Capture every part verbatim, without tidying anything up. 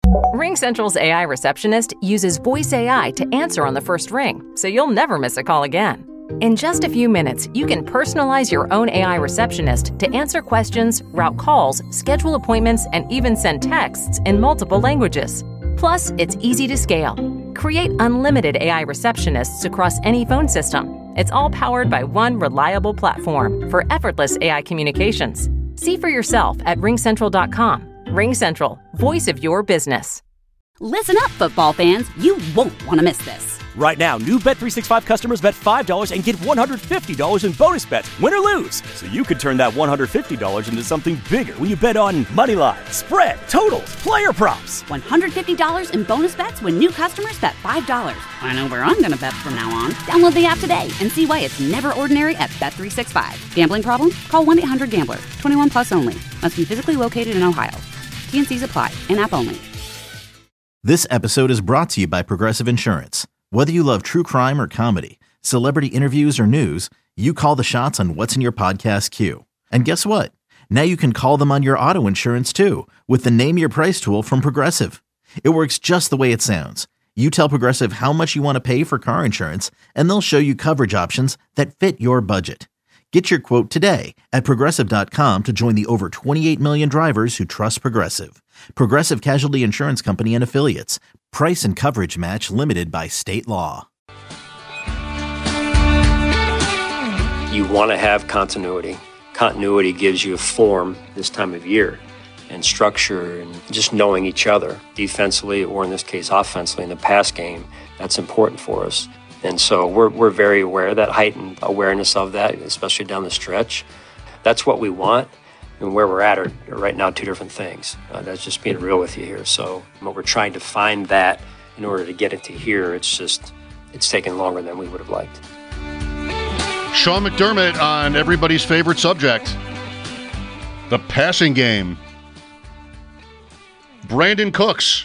RingCentral's A I receptionist uses voice A I to answer on the first ring, so you'll never miss a call again. In just a few minutes, you can personalize your own A I receptionist to answer questions, route calls, schedule appointments, and even send texts in multiple languages. Plus, it's easy to scale. Create unlimited A I receptionists across any phone system. It's all powered by one reliable platform for effortless A I communications. See for yourself at ring central dot com. RingCentral, voice of your business. Listen up, football fans. You won't want to miss this. Right now, new Bet three sixty-five customers bet five dollars and get one hundred fifty dollars in bonus bets, win or lose. So you could turn that one hundred fifty dollars into something bigger when you bet on money line, spread, totals, player props. one hundred fifty dollars in bonus bets when new customers bet five dollars. I know where I'm going to bet from now on. Download the app today and see why it's never ordinary at Bet three sixty-five. Gambling problem? Call one eight hundred gambler. twenty-one plus only. Must be physically located in Ohio. T and C's apply. In-app only. This episode is brought to you by Progressive Insurance. Whether you love true crime or comedy, celebrity interviews or news, you call the shots on what's in your podcast queue. And guess what? Now you can call them on your auto insurance too with the Name Your Price tool from Progressive. It works just the way it sounds. You tell Progressive how much you want to pay for car insurance, and they'll show you coverage options that fit your budget. Get your quote today at progressive dot com to join the over twenty-eight million drivers who trust Progressive. Progressive Casualty Insurance Company and Affiliates. Price and coverage match limited by state law. You want to have continuity. Continuity gives you a form this time of year and structure and just knowing each other defensively or in this case offensively in the pass game. That's important for us. And so we're we're very aware of that, heightened awareness of that, especially down the stretch. That's what we want. And where we're at are, are right now two different things. Uh, that's just being real with you here. So what we're trying to find that in order to get it to here, it's just, it's taken longer than we would have liked. Sean McDermott on everybody's favorite subject, the passing game. Brandin Cooks.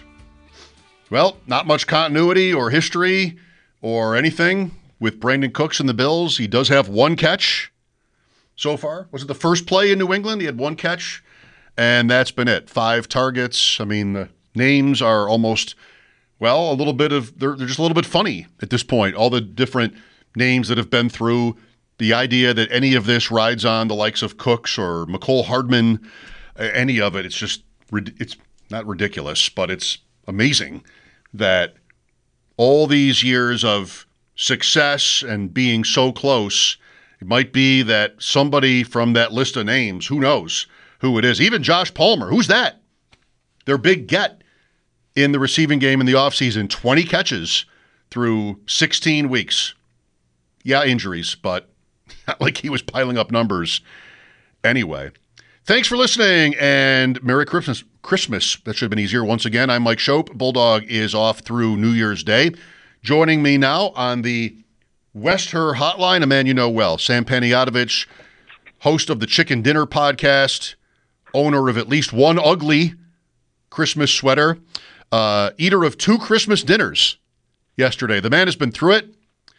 Well, not much continuity or history or anything with Brandin Cooks and the Bills. He does have one catch so far. Was it the first play in New England? He had one catch, and that's been it. Five targets. I mean, the names are almost, well, a little bit of, they're, they're just a little bit funny at this point. All the different names that have been through. The idea that any of this rides on the likes of Cooks or McCole Hardman, any of it, it's just, it's not ridiculous, but it's amazing that all these years of success and being so close, it might be that somebody from that list of names, who knows who it is, even Josh Palmer, who's that? Their big get in the receiving game in the offseason, twenty catches through sixteen weeks. Yeah, injuries, but not like he was piling up numbers anyway. Thanks for listening, and Merry Christmas. Christmas. That should have been easier. Once again, I'm Mike Shope. Bulldog is off through New Year's Day. Joining me now on the West Her Hotline, a man you know well, Sam Panayotovich, host of the Chicken Dinner podcast, owner of at least one ugly Christmas sweater, uh, eater of two Christmas dinners yesterday. The man has been through it.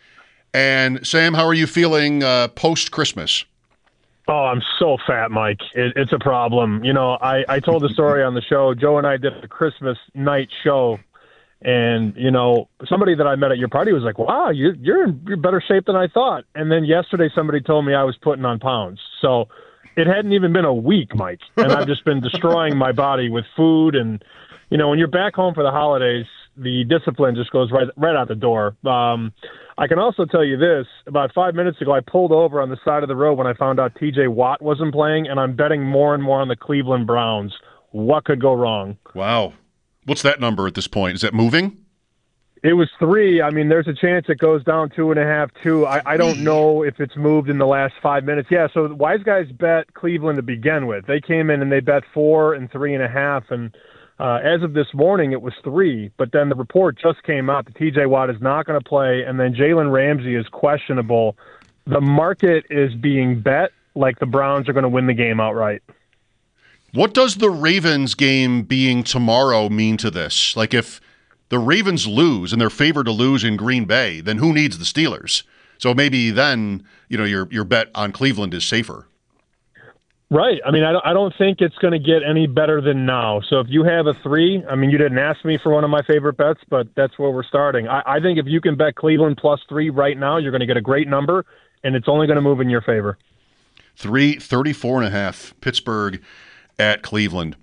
And Sam, how are you feeling uh, post-Christmas? Oh, I'm so fat, Mike. It, it's a problem. You know, I, I told the story on the show. Joe and I did a Christmas night show. And, you know, somebody that I met at your party was like, wow, you, you're in better shape than I thought. And then yesterday somebody told me I was putting on pounds. So it hadn't even been a week, Mike. And I've just been destroying my body with food. And, you know, when you're back home for the holidays, the discipline just goes right right out the door. Um, I can also tell you this. About five minutes ago, I pulled over on the side of the road when I found out T J Watt wasn't playing, and I'm betting more and more on the Cleveland Browns. What could go wrong? Wow. What's that number at this point? Is that moving? It was three. I mean, there's a chance it goes down two and a half, two. I, I don't know if it's moved in the last five minutes. Yeah, so the Wise Guys bet Cleveland to begin with. They came in and they bet four and three and a half, and Uh, as of this morning, it was three, but then the report just came out that T J Watt is not going to play, and then Jalen Ramsey is questionable. The market is being bet like the Browns are going to win the game outright. What does the Ravens game being tomorrow mean to this? Like, if the Ravens lose and they're favored to lose in Green Bay, then who needs the Steelers? So maybe then, you know, your your bet on Cleveland is safer. Right. I mean, I don't, I don't think it's going to get any better than now. So if you have a three, I mean, you didn't ask me for one of my favorite bets, but that's where we're starting. I, I think if you can bet Cleveland plus three right now, you're going to get a great number, and it's only going to move in your favor. Three, thirty-four and a half, Pittsburgh at Cleveland.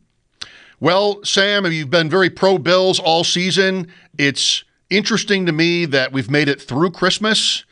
Well, Sam, you've been very pro-Bills all season. It's interesting to me that we've made it through Christmas,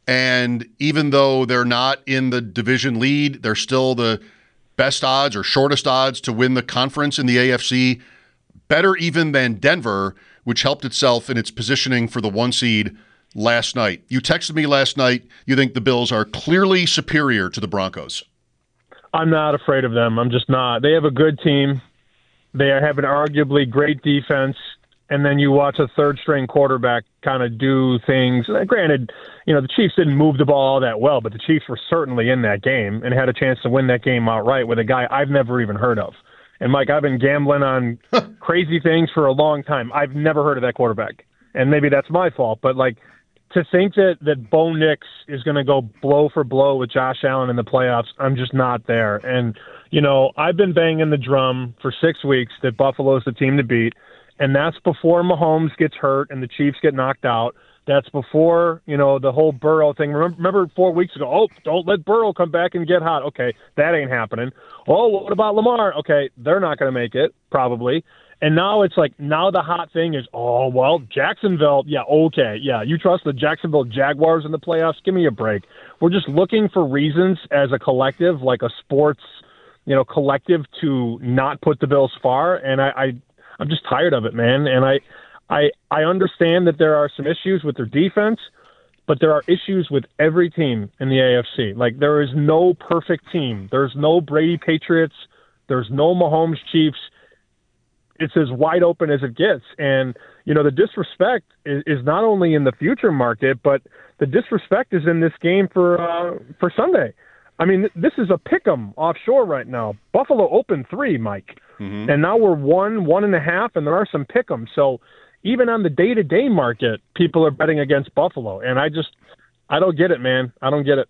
and even though they're not in the division lead, they're still the best odds or shortest odds to win the conference in the A F C, better even than Denver, which helped itself in its positioning for the one seed last night. You texted me last night, you think the Bills are clearly superior to the Broncos. I'm not afraid of them. I'm just not. They have a good team. They have an arguably great defense. And then you watch a third-string quarterback kind of do things. Granted, you know, the Chiefs didn't move the ball all that well, but the Chiefs were certainly in that game and had a chance to win that game outright with a guy I've never even heard of. And, Mike, I've been gambling on crazy things for a long time. I've never heard of that quarterback. And maybe that's my fault. But, like, to think that, that Bo Nix is going to go blow for blow with Josh Allen in the playoffs, I'm just not there. And, you know, I've been banging the drum for six weeks that Buffalo's the team to beat. And that's before Mahomes gets hurt and the Chiefs get knocked out. That's before, you know, the whole Burrow thing. Remember, remember four weeks ago, oh, don't let Burrow come back and get hot. Okay, that ain't happening. Oh, what about Lamar? Okay, they're not going to make it, probably. And now it's like, now the hot thing is, oh, well, Jacksonville, yeah, okay. Yeah, you trust the Jacksonville Jaguars in the playoffs? Give me a break. We're just looking for reasons as a collective, like a sports, you know, collective to not put the Bills far. And I, I I'm just tired of it, man. And I, I, I understand that there are some issues with their defense, but there are issues with every team in the A F C. Like, there is no perfect team. There's no Brady Patriots. There's no Mahomes Chiefs. It's as wide open as it gets. And, you know, the disrespect is, is not only in the future market, but the disrespect is in this game for uh, for Sunday. I mean, this is a pick'em offshore right now. Buffalo opened three, Mike. Mm-hmm. And now we're one, one and a half, and there are some pick'em. So even on the day-to-day market, people are betting against Buffalo. And I just, I don't get it, man. I don't get it.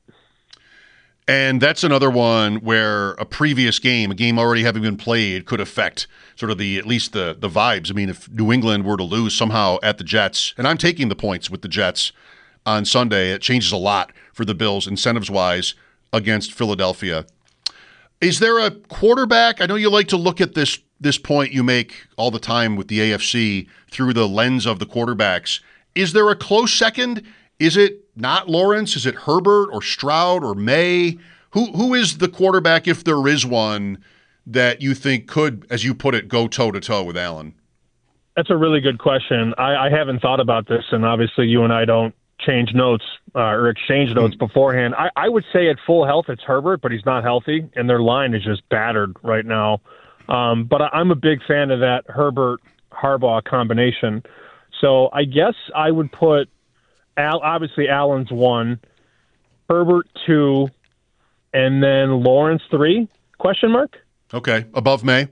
And that's another one where a previous game, a game already having been played, could affect sort of the, at least the, the vibes. I mean, if New England were to lose somehow at the Jets, and I'm taking the points with the Jets on Sunday, it changes a lot for the Bills incentives-wise against Philadelphia. Is there a quarterback? I know you like to look at this this point you make all the time with the A F C through the lens of the quarterbacks. Is there a close second? Is it not Lawrence? Is it Herbert or Stroud or May? Who who is the quarterback, if there is one, that you think could, as you put it, go toe-to-toe with Allen? That's a really good question. I, I haven't thought about this, and obviously you and I don't change notes uh, or exchange notes beforehand. I, I would say at full health it's Herbert, but he's not healthy, and their line is just battered right now. Um, but I, I'm a big fan of that Herbert-Harbaugh combination. So I guess I would put, Al, obviously Allen's one, Herbert two, and then Lawrence three, question mark? Okay, above May?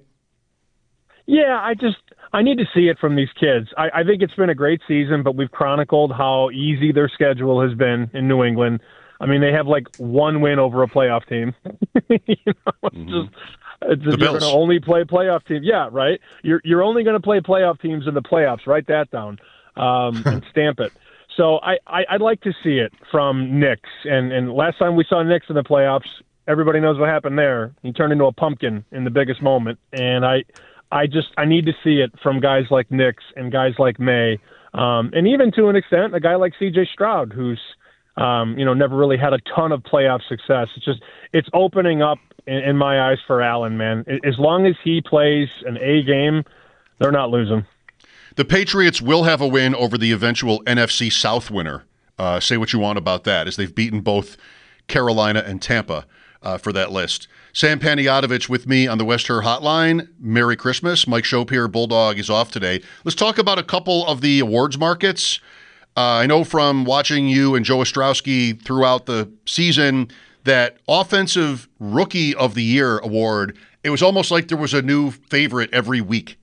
Yeah, I just I need to see it from these kids. I, I think it's been a great season, but we've chronicled how easy their schedule has been in New England. I mean, they have like one win over a playoff team. you know, it's mm-hmm. just it's just, you're going to only play playoff teams. Yeah, right. You're you're only going to play playoff teams in the playoffs. Write that down um, and stamp it. So I, I I'd like to see it from Knicks. And and last time we saw Knicks in the playoffs, everybody knows what happened there. He turned into a pumpkin in the biggest moment, and I. I just I need to see it from guys like Knicks and guys like May, um, and even to an extent a guy like C J Stroud, who's um, you know never really had a ton of playoff success. It's just it's opening up in, in my eyes for Allen, man. As long as he plays an A game, they're not losing. The Patriots will have a win over the eventual N F C South winner. Uh, say what you want about that, as they've beaten both Carolina and Tampa uh, for that list. Sam Panayotovich with me on the West Her Hotline. Merry Christmas. Mike Schopp here. Bulldog is off today. Let's talk about a couple of the awards markets. Uh, I know from watching you and Joe Ostrowski throughout the season that Offensive Rookie of the Year award, it was almost like there was a new favorite every week.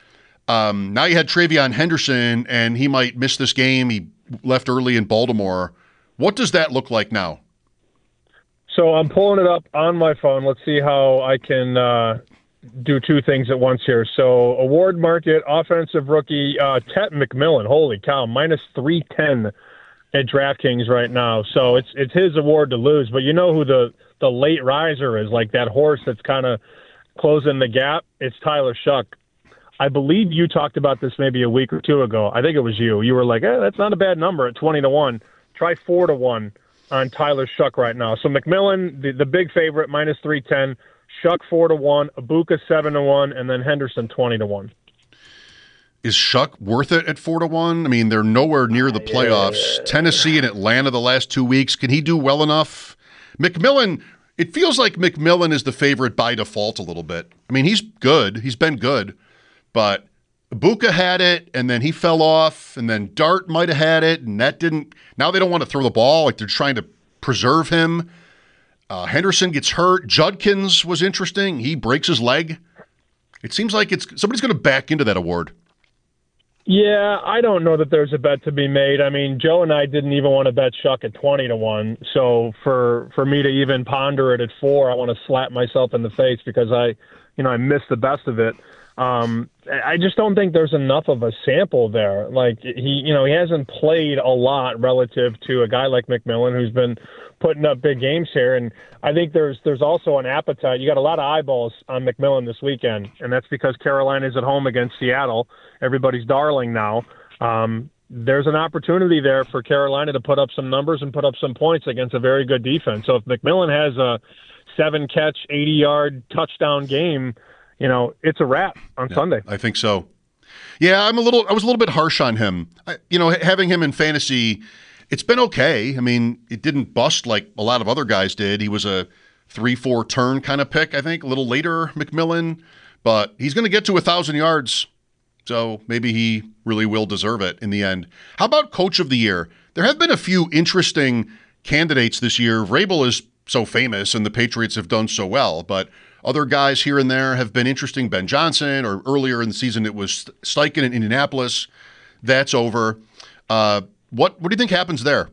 Um, now you had Travion Henderson, and he might miss this game. He left early in Baltimore. What does that look like now? So I'm pulling it up on my phone. Let's see how I can uh, do two things at once here. So award market, offensive rookie, uh, Tet McMillan. Holy cow, minus three ten at DraftKings right now. So it's it's his award to lose. But you know who the, the late riser is, like that horse that's kind of closing the gap? It's Tyler Shuck. I believe you talked about this maybe a week or two ago. I think it was you. You were like, eh, that's not a bad number at twenty to one. Try four to one on Tyler Shuck right now. So McMillan, the, the big favorite, minus three ten. Shuck four to one. Ibuka seven to one. And then Henderson twenty to one. Is Shuck worth it at four to one? I mean, they're nowhere near the playoffs. Yeah. Tennessee and Atlanta the last two weeks. Can he do well enough? McMillan, it feels like McMillan is the favorite by default a little bit. I mean, he's good. He's been good. But Ibuka had it, and then he fell off, and then Dart might have had it, and that didn't. Now they don't want to throw the ball. Like, they're trying to preserve him. Uh, Henderson gets hurt. Judkins was interesting. He breaks his leg. It seems like it's somebody's going to back into that award. Yeah, I don't know that there's a bet to be made. I mean, Joe and I didn't even want to bet Shuck at twenty to one. So for, for me to even ponder it at four, I want to slap myself in the face because I, you know, I missed the best of it. Um, I just don't think there's enough of a sample there. Like he, you know, he hasn't played a lot relative to a guy like McMillan who's been putting up big games here. And I think there's there's also an appetite. You got a lot of eyeballs on McMillan this weekend, and that's because Carolina's at home against Seattle. Everybody's darling now. Um, there's an opportunity there for Carolina to put up some numbers and put up some points against a very good defense. So if McMillan has a seven catch, eighty yard touchdown game, you know, it's a wrap on yeah, Sunday. I think so. Yeah, I'm a little. I was a little bit harsh on him. I, you know, having him in fantasy, it's been okay. I mean, it didn't bust like a lot of other guys did. He was a three, four turn kind of pick, I think, a little later, McMillan. But he's going to get to a thousand yards, so maybe he really will deserve it in the end. How about Coach of the Year? There have been a few interesting candidates this year. Vrabel is so famous, and the Patriots have done so well, but other guys here and there have been interesting. Ben Johnson, or earlier in the season it was Steichen in Indianapolis. That's over. Uh, what what do you think happens there?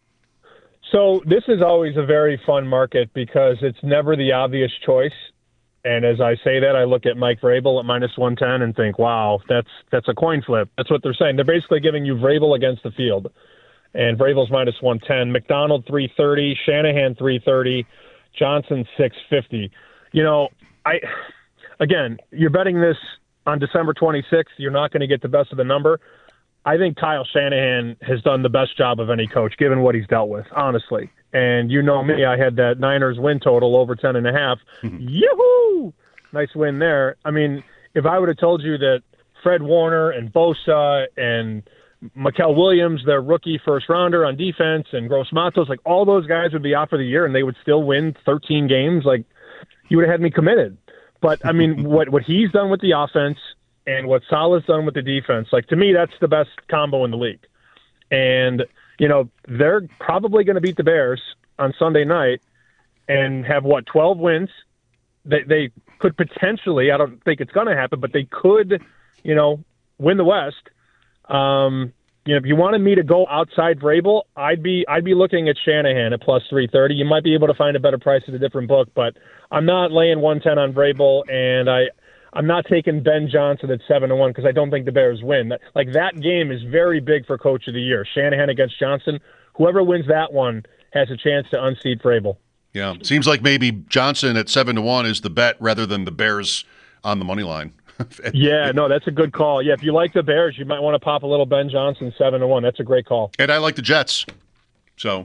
So this is always a very fun market because it's never the obvious choice. And as I say that, I look at Mike Vrabel at minus one ten and think, wow, that's that's a coin flip. That's what they're saying. They're basically giving you Vrabel against the field. And Vrabel's minus one ten. McDonald three thirty. Shanahan three thirty. Johnson six fifty. You know, I again, you're betting this on December twenty-sixth. You're not going to get the best of the number. I think Kyle Shanahan has done the best job of any coach, given what he's dealt with, honestly. And you know me, I had that Niners win total over ten and a half. Yoo-hoo! Nice win there. I mean, if I would have told you that Fred Warner and Bosa and Mikael Williams, their rookie first rounder on defense, and Gross Matos, like all those guys would be out for the year and they would still win thirteen games, like you would have had me committed. But, I mean, what, what he's done with the offense and what Saleh's done with the defense, like, to me, that's the best combo in the league. And, you know, they're probably going to beat the Bears on Sunday night and have, what, twelve wins? They, they could potentially, I don't think it's going to happen, but they could, you know, win the West. Um, you know, if you wanted me to go outside Vrabel, I'd be I'd be looking at Shanahan at plus three thirty. You might be able to find a better price at a different book, but I'm not laying one ten on Vrabel, and I, I'm not taking Ben Johnson at seven to one because I don't think the Bears win. That, like, that game is very big for Coach of the Year. Shanahan against Johnson. Whoever wins that one has a chance to unseat Vrabel. Yeah, seems like maybe Johnson at seven to one is the bet rather than the Bears on the money line. Yeah, no, that's a good call. Yeah, if you like the Bears, you might want to pop a little Ben Johnson seven to one. That's a great call. And I like the Jets. So,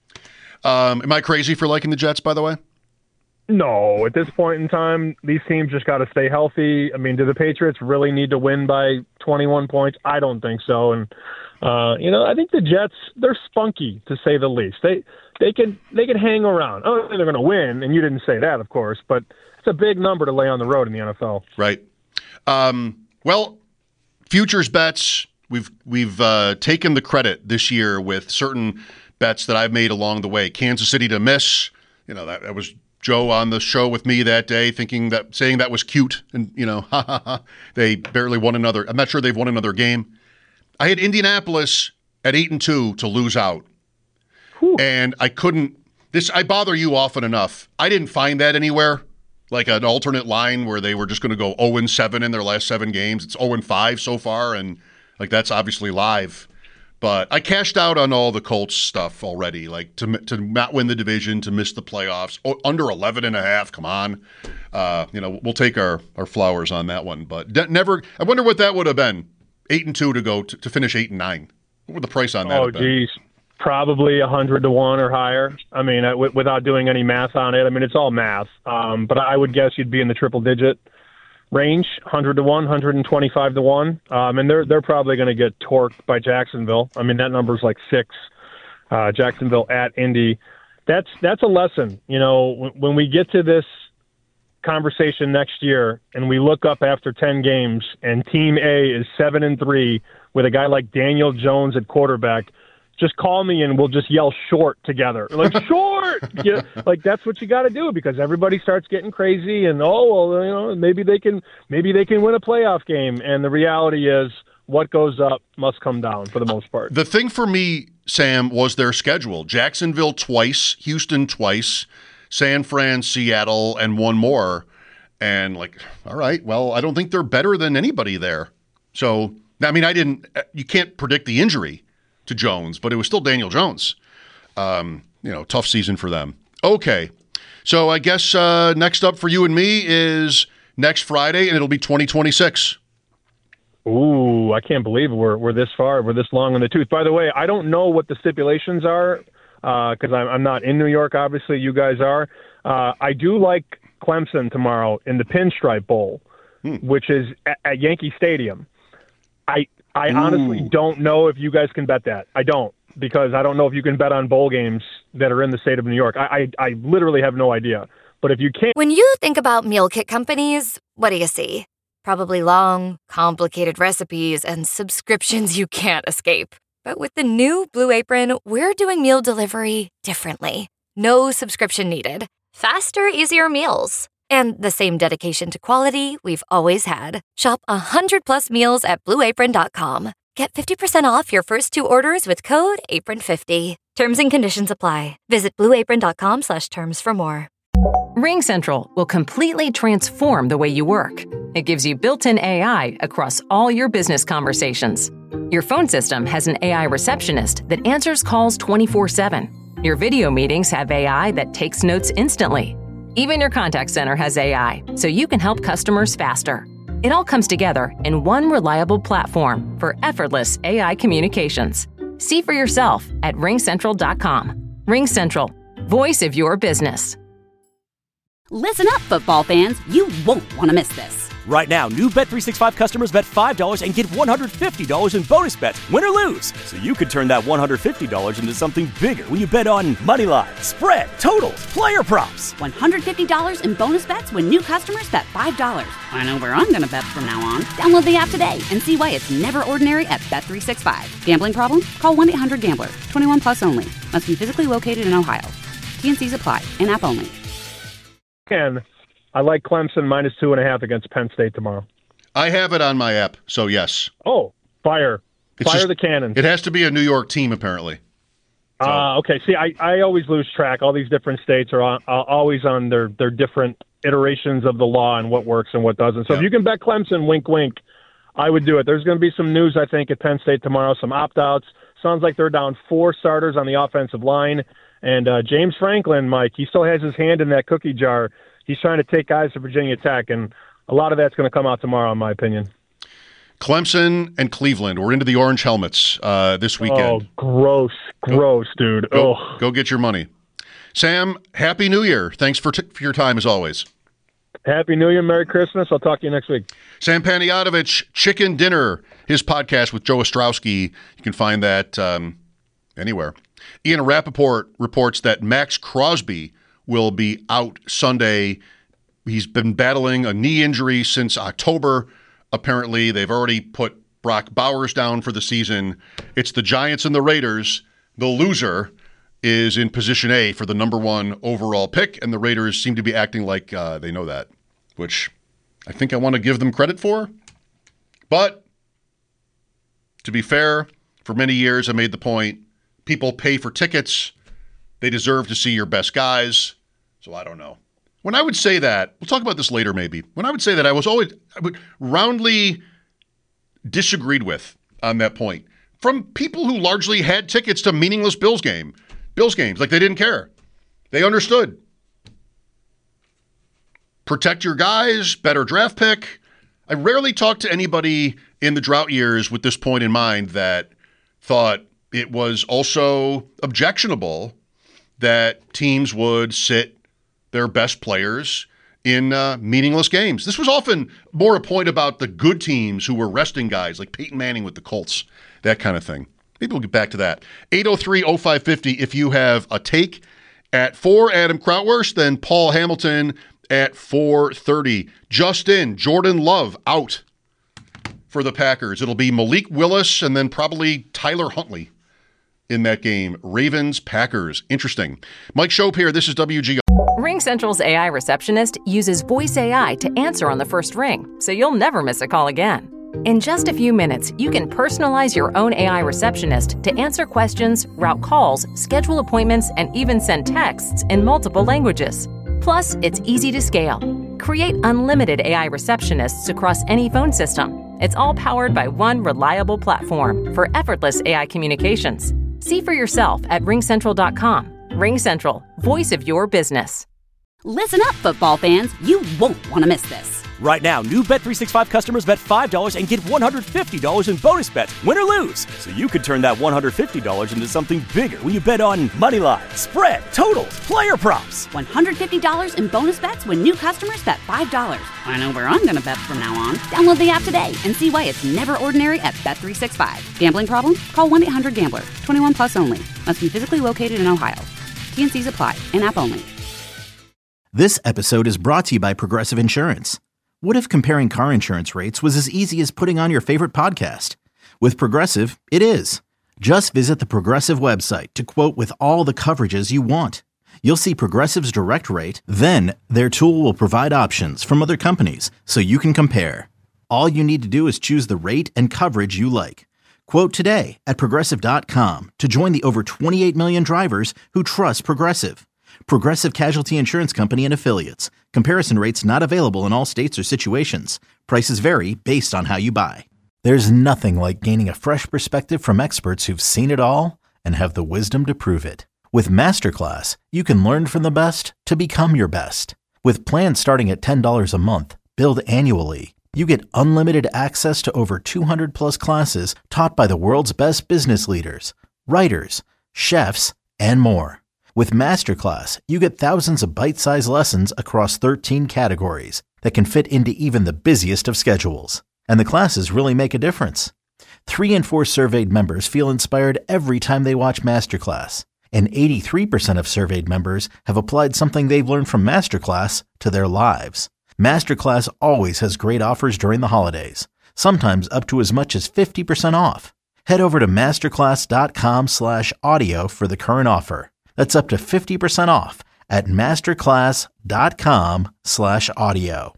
um, am I crazy for liking the Jets, by the way? No, at this point in time, these teams just got to stay healthy. I mean, do the Patriots really need to win by twenty-one points? I don't think so. And uh, you know, I think the Jets, they're spunky to say the least. They they can they can hang around. Oh, they're going to win, and you didn't say that, of course, but it's a big number to lay on the road in the N F L. Right. Um, well, futures bets, we've we've uh, taken the credit this year with certain bets that I've made along the way. Kansas City to miss, you know, that, that was Joe on the show with me that day, thinking that saying that was cute, and you know, ha ha ha. They barely won another. I'm not sure they've won another game. I had Indianapolis at eight and two to lose out, Whew. and I couldn't. this I bother you often enough. I didn't find that anywhere, like an alternate line where they were just going to go oh and seven in their last seven games. It's oh and five so far, and like that's obviously live. But I cashed out on all the Colts stuff already, like to to not win the division, to miss the playoffs. Oh, under eleven and a half, come on. Uh, you know, we'll take our, our flowers on that one. But de- never, I wonder what that would have been. Eight and two to go to, to finish eight and nine. What would the price on that oh, have been? geez. Probably a hundred to one or higher. I mean, uh, w- without doing any math on it. I mean, it's all math. Um, but I would guess you'd be in the triple digit range, hundred to one, hundred and twenty-five to one. Um, and they're they're probably going to get torqued by Jacksonville. I mean, that number's like six. Uh, Jacksonville at Indy. That's that's a lesson. You know, w- when we get to this conversation next year and we look up after ten games and Team A is seven and three with a guy like Daniel Jones at quarterback, just call me and we'll just yell short together. Like, short! You know, like, that's what you got to do because everybody starts getting crazy and, oh, well, you know, maybe they can maybe they can win a playoff game. And the reality is what goes up must come down for the most part. The thing for me, Sam, was their schedule. Jacksonville twice, Houston twice, San Fran, Seattle, and one more. And, like, all right, well, I don't think they're better than anybody there. So, I mean, I didn't – you can't predict the injury to Jones, but it was still Daniel Jones. Um, you know, tough season for them. Okay, so I guess uh, next up for you and me is next Friday, and it'll be twenty twenty-six. Ooh, I can't believe we're we're this far, we're this long in the tooth. By the way, I don't know what the stipulations are because uh, I'm, I'm not in New York. Obviously, you guys are. Uh, I do like Clemson tomorrow in the Pinstripe Bowl, hmm. which is at, at Yankee Stadium. I I Ooh. honestly don't know if you guys can bet that. I don't, because I don't know if you can bet on bowl games that are in the state of New York. I I, I literally have no idea. But if you can, when you think about meal kit companies, what do you see? Probably long, complicated recipes and subscriptions you can't escape. But with the new Blue Apron, we're doing meal delivery differently. No subscription needed. Faster, easier meals. And the same dedication to quality we've always had. Shop one hundred plus meals at blue apron dot com. Get fifty percent off your first two orders with code apron fifty. Terms and conditions apply. Visit blue apron dot com slash terms for more. RingCentral will completely transform the way you work. It gives you built-in A I across all your business conversations. Your phone system has an A I receptionist that answers calls twenty-four seven. Your video meetings have A I that takes notes instantly. Even your contact center has A I, so you can help customers faster. It all comes together in one reliable platform for effortless A I communications. See for yourself at ring central dot com. RingCentral, voice of your business. Listen up, football fans. You won't want to miss this. Right now, new Bet three sixty-five customers bet five dollars and get one hundred fifty dollars in bonus bets, win or lose. So you could turn that one hundred fifty dollars into something bigger when you bet on money line, spread, totals, player props. one hundred fifty dollars in bonus bets when new customers bet five dollars. I know where I'm going to bet from now on. Download the app today and see why it's never ordinary at Bet three sixty-five. Gambling problem? Call one eight hundred gambler. twenty-one plus only. Must be physically located in Ohio. T and C's apply. In-app only. And I like Clemson minus two and a half against Penn State tomorrow. I have it on my app, so yes. Oh, fire. It's fire just, the cannon. It has to be a New York team, apparently. So. Uh, okay, see, I, I always lose track. All these different states are on, uh, always on their, their different iterations of the law and what works and what doesn't. So yeah. If you can bet Clemson, wink, wink, I would do it. There's going to be some news, I think, at Penn State tomorrow, some opt-outs. Sounds like they're down four starters on the offensive line. And uh, James Franklin, Mike, he still has his hand in that cookie jar. He's trying to take guys to Virginia Tech, and a lot of that's going to come out tomorrow, in my opinion. Clemson and Cleveland. We're into the orange helmets uh, this weekend. Oh, gross, gross, go, dude. Go, oh. go get your money. Sam, Happy New Year. Thanks for, t- for your time, as always. Happy New Year, Merry Christmas. I'll talk to you next week. Sam Panayotovich, Chicken Dinner, his podcast with Joe Ostrowski. You can find that um, anywhere. Ian Rappaport reports that Max Crosby will be out Sunday. He's been battling a knee injury since October. Apparently, they've already put Brock Bowers down for the season. It's the Giants and the Raiders. The loser is in position A for the number one overall pick, and the Raiders seem to be acting like uh, they know that, which I think I want to give them credit for. But to be fair, for many years I made the point, people pay for tickets. They They deserve to see your best guys. So I don't know. When I would say that, we'll talk about this later maybe. When I would say that, I was always I would roundly disagreed with on that point from people who largely had tickets to meaningless Bills game, Bills games, like they didn't care. They understood. Protect your guys, better draft pick. I rarely talked to anybody in the drought years with this point in mind that thought it was also objectionable that teams would sit their best players in uh, meaningless games. This was often more a point about the good teams who were resting guys, like Peyton Manning with the Colts, that kind of thing. Maybe we'll get back to that. eight oh three oh five five oh if you have a take. At four, Adam Krautwurst, then Paul Hamilton at four thirty. Just in, Jordan Love out for the Packers. It'll be Malik Willis and then probably Tyler Huntley in that game. Ravens, Packers. Interesting. Mike Shope here. This is W G R. RingCentral's A I receptionist uses voice A I to answer on the first ring, so you'll never miss a call again. In just a few minutes, you can personalize your own A I receptionist to answer questions, route calls, schedule appointments, and even send texts in multiple languages. Plus, it's easy to scale. Create unlimited A I receptionists across any phone system. It's all powered by one reliable platform for effortless A I communications. See for yourself at ring central dot com. RingCentral, voice of your business. Listen up, football fans. You won't want to miss this. Right now, new Bet three sixty-five customers bet five dollars and get one hundred fifty dollars in bonus bets, win or lose. So you could turn that one hundred fifty dollars into something bigger when you bet on money line, spread, totals, player props. one hundred fifty dollars in bonus bets when new customers bet five dollars. I know where I'm going to bet from now on. Download the app today and see why it's never ordinary at Bet three sixty-five. Gambling problem? Call one eight hundred gambler. twenty-one plus only. Must be physically located in Ohio. T N Cs apply. In-app only. This episode is brought to you by Progressive Insurance. What if comparing car insurance rates was as easy as putting on your favorite podcast? With Progressive, it is. Just visit the Progressive website to quote with all the coverages you want. You'll see Progressive's direct rate, then their tool will provide options from other companies so you can compare. All you need to do is choose the rate and coverage you like. Quote today at progressive dot com to join the over twenty-eight million drivers who trust Progressive. Progressive Casualty Insurance Company and Affiliates. Comparison rates not available in all states or situations. Prices vary based on how you buy. There's nothing like gaining a fresh perspective from experts who've seen it all and have the wisdom to prove it. With Masterclass, you can learn from the best to become your best. With plans starting at ten dollars a month, billed annually, you get unlimited access to over two hundred plus classes taught by the world's best business leaders, writers, chefs, and more. With Masterclass, you get thousands of bite-sized lessons across thirteen categories that can fit into even the busiest of schedules. And the classes really make a difference. Three in four surveyed members feel inspired every time they watch Masterclass. And eighty-three percent of surveyed members have applied something they've learned from Masterclass to their lives. Masterclass always has great offers during the holidays, sometimes up to as much as fifty percent off. Head over to masterclass.com slash audio for the current offer. That's up to fifty percent off at masterclass.com slash audio.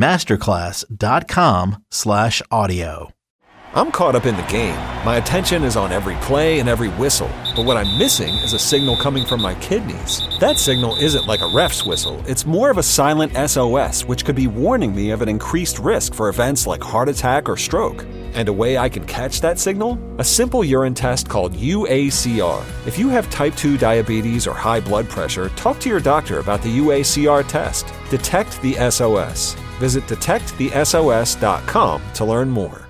Masterclass.com slash audio. I'm caught up in the game. My attention is on every play and every whistle. But what I'm missing is a signal coming from my kidneys. That signal isn't like a ref's whistle. It's more of a silent S O S, which could be warning me of an increased risk for events like heart attack or stroke. And a way I can catch that signal? A simple urine test called U A C R. If you have type two diabetes or high blood pressure, talk to your doctor about the U A C R test. Detect the S O S. Visit detect the S O S dot com to learn more.